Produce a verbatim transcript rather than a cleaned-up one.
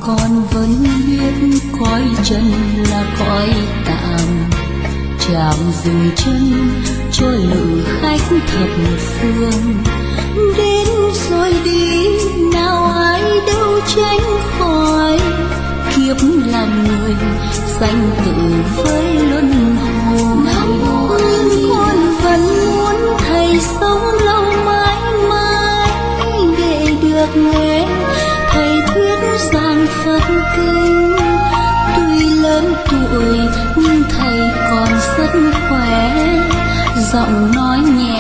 con vẫn biết cõi trần là cõi tạm, chạm dừng chân cho lữ khách thập phương. Đến rồi đi nào ai đâu tránh khỏi, kiếp làm người sanh tử với luân hồi. Con vẫn muốn thầy sống lâu mãi mãi để được nghe thầy thuyết giảng Phật kinh. Tuy lớn tuổi nhưng thầy còn rất khỏe, giọng nói nhẹ